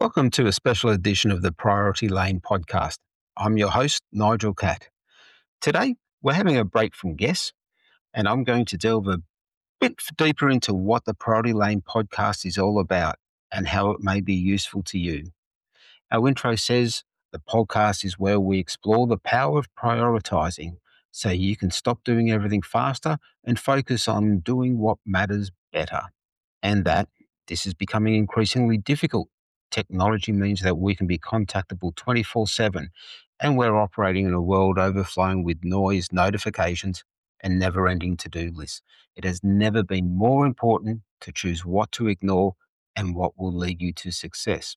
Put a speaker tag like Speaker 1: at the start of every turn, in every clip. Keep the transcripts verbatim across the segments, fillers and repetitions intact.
Speaker 1: Welcome to a special edition of the Priority Lane podcast. I'm your host, Nigel Catt. Today, we're having a break from guests, and I'm going to delve a bit deeper into what the Priority Lane podcast is all about and how it may be useful to you. Our intro says the podcast is where we explore the power of prioritizing so you can stop doing everything faster and focus on doing what matters better. And that this is becoming increasingly difficult. Technology means that we can be contactable twenty-four seven, and we're operating in a world overflowing with noise, notifications, and never-ending to-do lists. It has never been more important to choose what to ignore and what will lead you to success.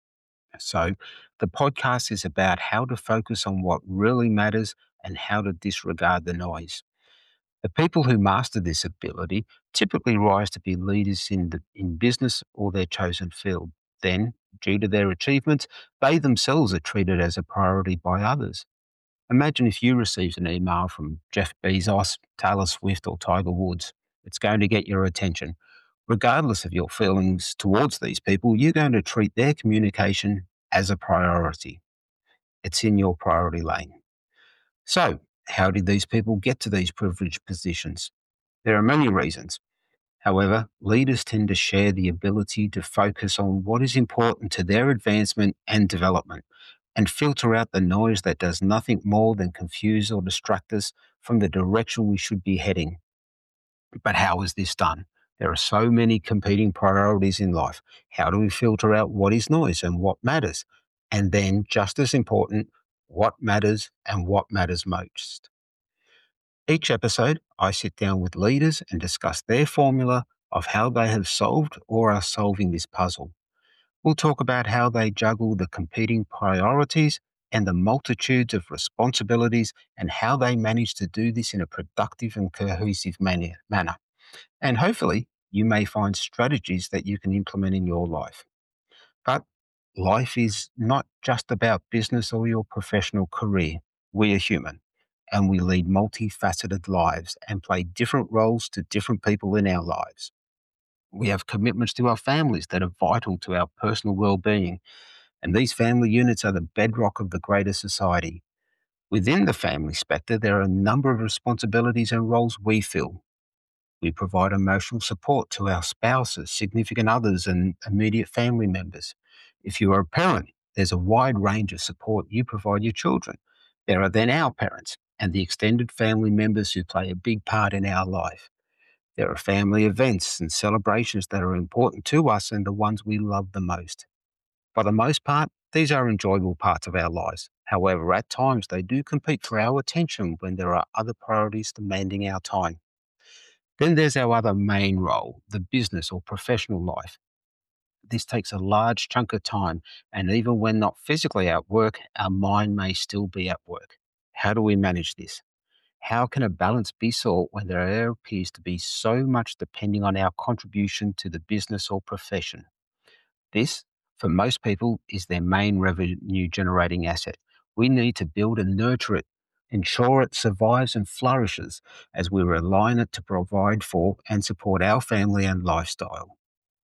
Speaker 1: So, the podcast is about how to focus on what really matters and how to disregard the noise. The people who master this ability typically rise to be leaders in, the, in business or their chosen field. Then, due to their achievements, they themselves are treated as a priority by others. Imagine if you received an email from Jeff Bezos, Taylor Swift, or Tiger Woods. It's going to get your attention. Regardless of your feelings towards these people, you're going to treat their communication as a priority. It's in your priority lane. So, how did these people get to these privileged positions? There are many reasons. However, leaders tend to share the ability to focus on what is important to their advancement and development and filter out the noise that does nothing more than confuse or distract us from the direction we should be heading. But how is this done? There are so many competing priorities in life. How do we filter out what is noise and what matters? And then, just as important, what matters and what matters most? Each episode, I sit down with leaders and discuss their formula of how they have solved or are solving this puzzle. We'll talk about how they juggle the competing priorities and the multitudes of responsibilities and how they manage to do this in a productive and cohesive manner. And hopefully, you may find strategies that you can implement in your life. But life is not just about business or your professional career. We are human, and we lead multifaceted lives and play different roles to different people in our lives. We have commitments to our families that are vital to our personal well-being, and these family units are the bedrock of the greater society. Within the family spectre, there are a number of responsibilities and roles we fill. We provide emotional support to our spouses, significant others, and immediate family members. If you are a parent, there's a wide range of support you provide your children. There are then our parents and the extended family members who play a big part in our life. There are family events and celebrations that are important to us and the ones we love the most. For the most part, these are enjoyable parts of our lives. However, at times they do compete for our attention when there are other priorities demanding our time. Then there's our other main role, the business or professional life. This takes a large chunk of time, and even when not physically at work, our mind may still be at work. How do we manage this? How can a balance be sought when there appears to be so much depending on our contribution to the business or profession? This, for most people, is their main revenue generating asset. We need to build and nurture it, ensure it survives and flourishes as we rely on it to provide for and support our family and lifestyle.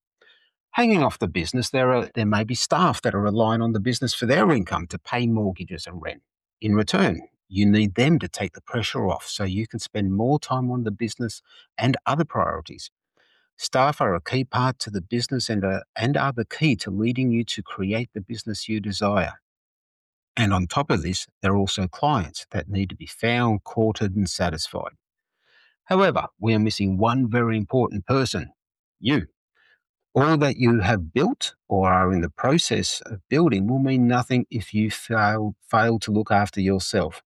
Speaker 1: Hanging off the business, there are there may be staff that are relying on the business for their income to pay mortgages and rent. In return, you need them to take the pressure off so you can spend more time on the business and other priorities. Staff are a key part to the business and are, and are the key to leading you to create the business you desire. And on top of this, there are also clients that need to be found, courted, and satisfied. However, we are missing one very important person, you. All that you have built or are in the process of building will mean nothing if you fail, fail to look after yourself.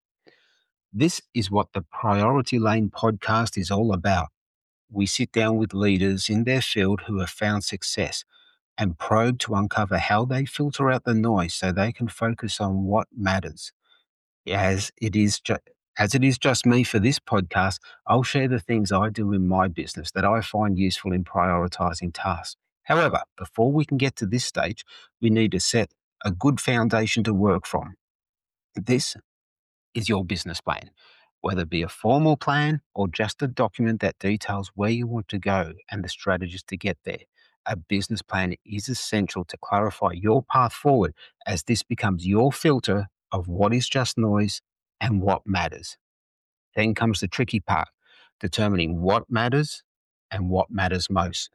Speaker 1: This is what the Priority Lane podcast is all about. We sit down with leaders in their field who have found success and probe to uncover how they filter out the noise so they can focus on what matters. As it is ju- as it is just me for this podcast, I'll share the things I do in my business that I find useful in prioritizing tasks. However, before we can get to this stage, we need to set a good foundation to work from. This is your business plan, whether it be a formal plan or just a document that details where you want to go and the strategies to get there. a business plan is essential to clarify your path forward, as this becomes your filter of what is just noise and what matters. Then comes the tricky part, determining what matters and what matters most.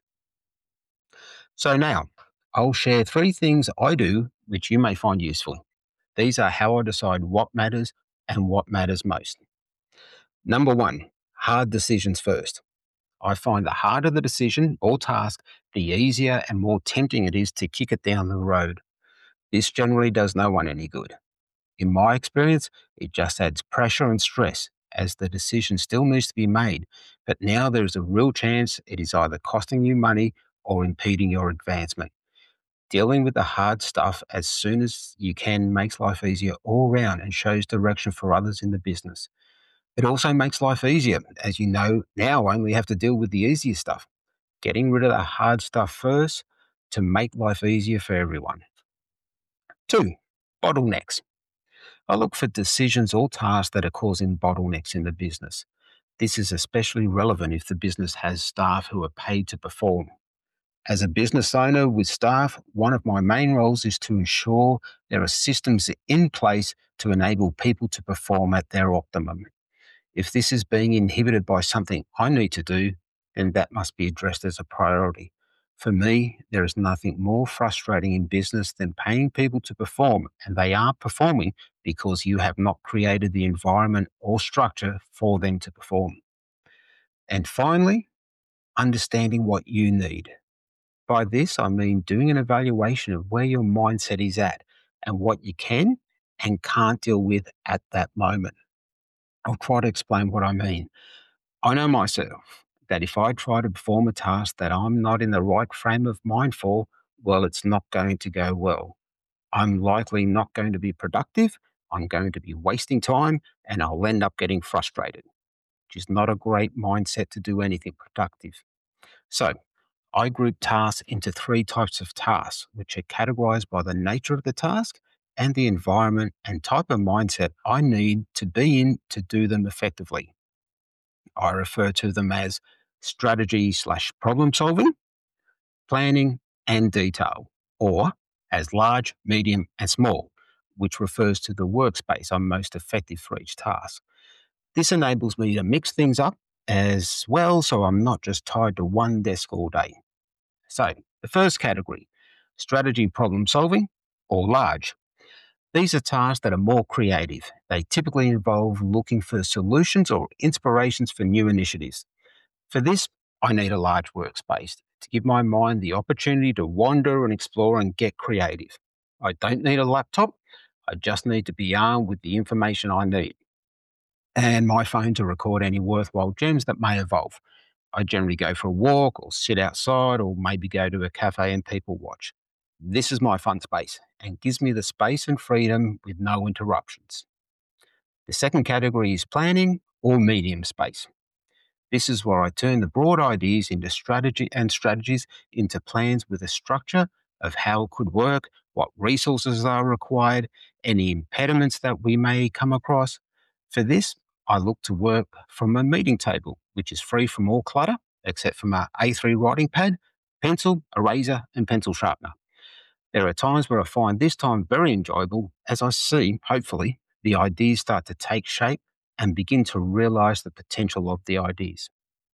Speaker 1: So now, I'll share three things I do which you may find useful. These are how I decide what matters and what matters most. Number one, hard decisions first. I find the harder the decision or task, the easier and more tempting it is to kick it down the road. This generally does no one any good. In my experience, it just adds pressure and stress, as the decision still needs to be made, but now there is a real chance it is either costing you money or impeding your advancement. Dealing with the hard stuff as soon as you can makes life easier all round and shows direction for others in the business. It also makes life easier, as you know now only have to deal with the easier stuff. Getting rid of the hard stuff first to make life easier for everyone. Two, bottlenecks. I look for decisions or tasks that are causing bottlenecks in the business. This is especially relevant if the business has staff who are paid to perform. As a business owner with staff, one of my main roles is to ensure there are systems in place to enable people to perform at their optimum. If this is being inhibited by something I need to do, then that must be addressed as a priority. For me, there is nothing more frustrating in business than paying people to perform, and they are performing because you have not created the environment or structure for them to perform. And finally, understanding what you need. By this, I mean doing an evaluation of where your mindset is at and what you can and can't deal with at that moment. I'll try to explain what I mean. I know myself that if I try to perform a task that I'm not in the right frame of mind for, well, it's not going to go well. I'm likely not going to be productive. I'm going to be wasting time and I'll end up getting frustrated, which is not a great mindset to do anything productive. So, I group tasks into three types of tasks, which are categorized by the nature of the task and the environment and type of mindset I need to be in to do them effectively. I refer to them as strategy slash problem solving, planning, and detail, or as large, medium, and small, which refers to the workspace I'm most effective for each task. This enables me to mix things up as well, so I'm not just tied to one desk all day. So, the first category, strategy problem solving, or large. These are tasks that are more creative. They typically involve looking for solutions or inspirations for new initiatives. For this, I need a large workspace to give my mind the opportunity to wander and explore and get creative. I don't need a laptop. I just need to be armed with the information I need and my phone to record any worthwhile gems that may evolve. I generally go for a walk or sit outside or maybe go to a cafe and people watch. This is my fun space and gives me the space and freedom with no interruptions. The second category is planning or medium space. This is where I turn the broad ideas into strategy and strategies into plans with a structure of how it could work, what resources are required, any impediments that we may come across. For this, I look to work from a meeting table, which is free from all clutter, except for my A three writing pad, pencil, eraser, and pencil sharpener. There are times where I find this time very enjoyable as I see, hopefully, the ideas start to take shape and begin to realize the potential of the ideas.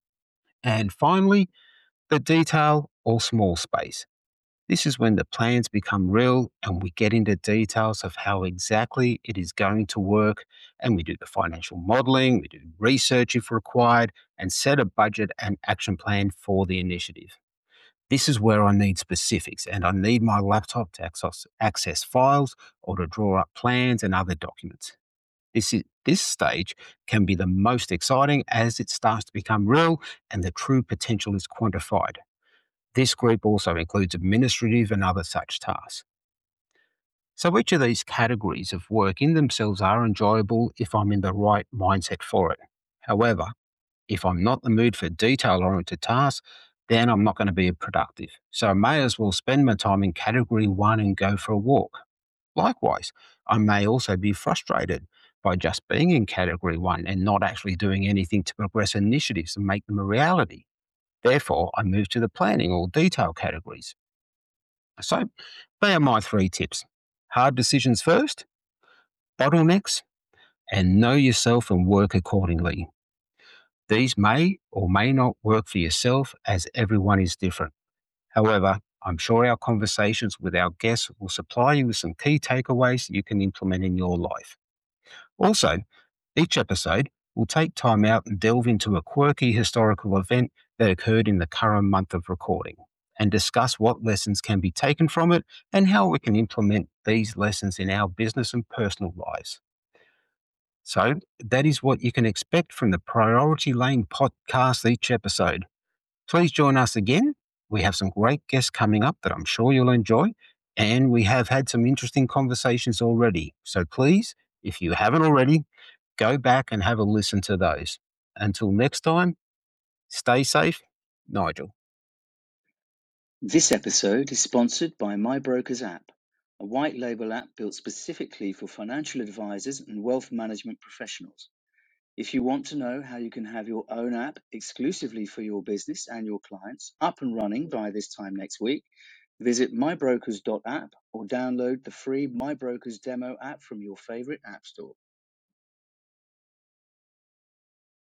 Speaker 1: And finally, the detail or small space. This is when the plans become real and we get into details of how exactly it is going to work. And we do the financial modeling, we do research if required, and set a budget and action plan for the initiative. This is where I need specifics and I need my laptop to access, access files or to draw up plans and other documents. This, is, this stage can be the most exciting as it starts to become real and the true potential is quantified. This group also includes administrative and other such tasks. So each of these categories of work in themselves are enjoyable if I'm in the right mindset for it. However, if I'm not in the mood for detail-oriented tasks, then I'm not going to be productive. So I may as well spend my time in category one and go for a walk. Likewise, I may also be frustrated by just being in category one and not actually doing anything to progress initiatives and make them a reality. Therefore, I move to the planning or detail categories. So, they are my three tips. Hard decisions first, bottlenecks, and know yourself and work accordingly. These may or may not work for yourself as everyone is different. However, I'm sure our conversations with our guests will supply you with some key takeaways you can implement in your life. Also, each episode will take time out and delve into a quirky historical event that occurred in the current month of recording and discuss what lessons can be taken from it and how we can implement these lessons in our business and personal lives. So, that is what you can expect from the Priority Lane podcast each episode. Please join us again. We have some great guests coming up that I'm sure you'll enjoy, and we have had some interesting conversations already. So please, if you haven't already, go back and have a listen to those. Until next time, stay safe. Nigel.
Speaker 2: This episode is sponsored by MyBrokers app, a white label app built specifically for financial advisors and wealth management professionals. If you want to know how you can have your own app exclusively for your business and your clients up and running by this time next week, visit my brokers dot app or download the free MyBrokers demo app from your favorite app store.